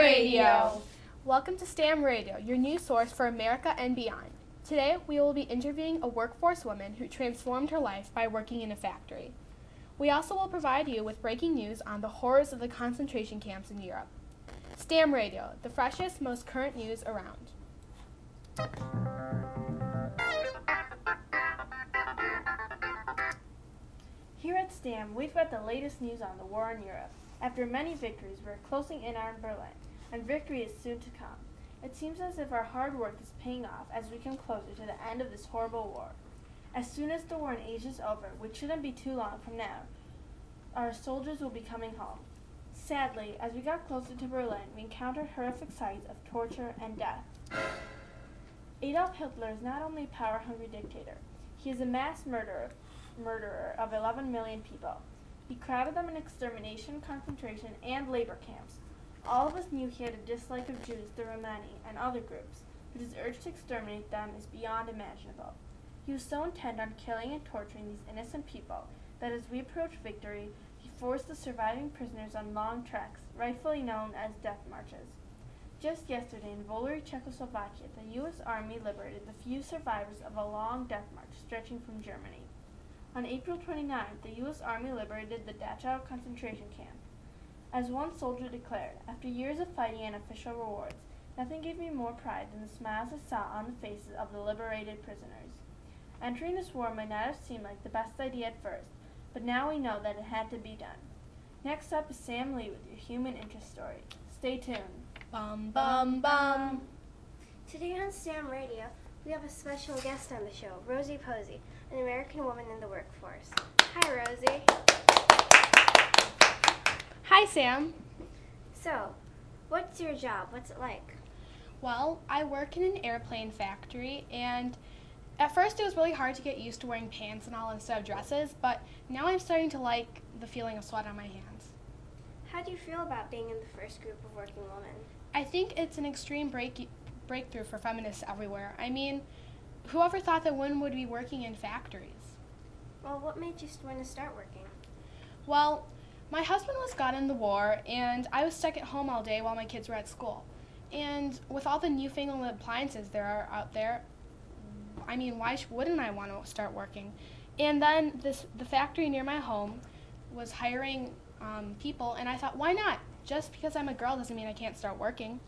Radio. Welcome to STAM Radio, your news source for America and beyond. Today, we will be interviewing a workforce woman who transformed her life by working in a factory. We also will provide you with breaking news on the horrors of the concentration camps in Europe. STAM Radio, the freshest, most current news around. Here at STAM, we've got the latest news on the war in Europe. After many victories, we're closing in on Berlin, and victory is soon to come. It seems as if our hard work is paying off as we come closer to the end of this horrible war. As soon as the war in Asia is over, which shouldn't be too long from now, our soldiers will be coming home. Sadly, as we got closer to Berlin, we encountered horrific sights of torture and death. Adolf Hitler is not only a power-hungry dictator, he is a mass murderer of 11 million people. He crowded them in extermination, concentration, and labor camps. All of us knew he had a dislike of Jews, the Romani, and other groups, but his urge to exterminate them is beyond imaginable. He was so intent on killing and torturing these innocent people that as we approached victory, he forced the surviving prisoners on long treks, rightfully known as death marches. Just yesterday in Volery, Czechoslovakia, the U.S. Army liberated the few survivors of a long death march stretching from Germany. On April 29th, the U.S. Army liberated the Dachau concentration camp. As one soldier declared, after years of fighting and official rewards, nothing gave me more pride than the smiles I saw on the faces of the liberated prisoners. Entering this war might not have seemed like the best idea at first, but now we know that it had to be done. Next up is Sam Lee with your human interest story. Stay tuned. Bum, bum, bum. Today on STAM Radio, we have a special guest on the show, Rosie Posey, an American woman in the workforce. Hi, Rosie. Hi, Sam. So, what's your job? What's it like? Well, I work in an airplane factory, and at first it was really hard to get used to wearing pants and all instead of dresses, but now I'm starting to like the feeling of sweat on my hands. How do you feel about being in the first group of working women? I think it's an extreme breakthrough for feminists everywhere. I mean, whoever thought that women would be working in factories? Well, what made you want to start working? Well, my husband was gone in the war, and I was stuck at home all day while my kids were at school. And with all the newfangled appliances there are out there, I mean, why wouldn't I want to start working? And then the factory near my home was hiring people, and I thought, why not? Just because I'm a girl doesn't mean I can't start working.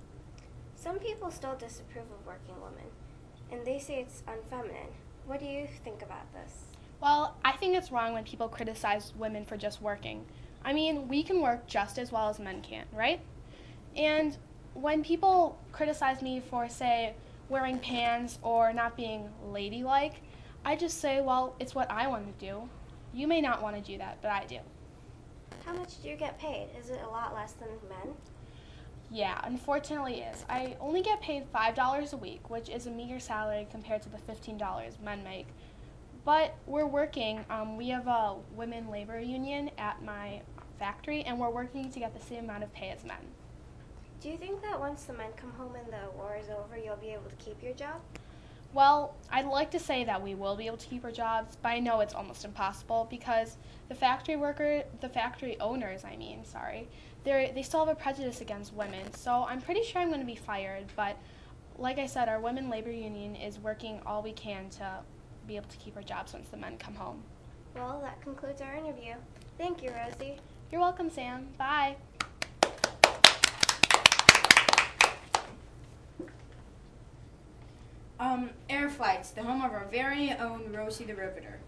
Some people still disapprove of working women, and they say it's unfeminine. What do you think about this? Well, I think it's wrong when people criticize women for just working. I mean, we can work just as well as men can, right? And when people criticize me for, say, wearing pants or not being ladylike, I just say, well, it's what I want to do. You may not want to do that, but I do. How much do you get paid? Is it a lot less than men? Yeah, unfortunately it is. I only get paid $5 a week, which is a meager salary compared to the $15 men make. But we're working. We have a women labor union at my factory, and we're working to get the same amount of pay as men. Do you think that once the men come home and the war is over, you'll be able to keep your job? Well, I'd like to say that we will be able to keep our jobs, but I know it's almost impossible because the factory owners, they still have a prejudice against women. So I'm pretty sure I'm going to be fired, but like I said, our women labor union is working all we can to be able to keep our jobs once the men come home. Well, that concludes our interview. Thank you, Rosie. You're welcome, Sam. Bye. Air Flights, the home of our very own Rosie the Riveter.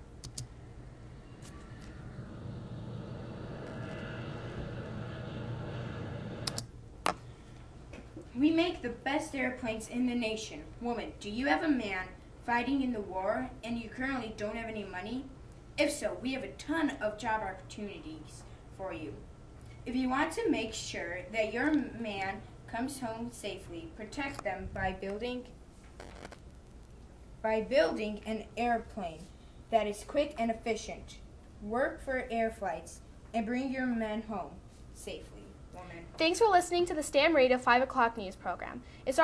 We make the best airplanes in the nation. Woman, do you have a man fighting in the war and you currently don't have any money? If so, we have a ton of job opportunities for you. If you want to make sure that your man comes home safely, protect them by building an airplane that is quick and efficient. Work for Air Flights and bring your men home safely. Woman. Thanks for listening to the STAM Radio 5 o'clock news program. It's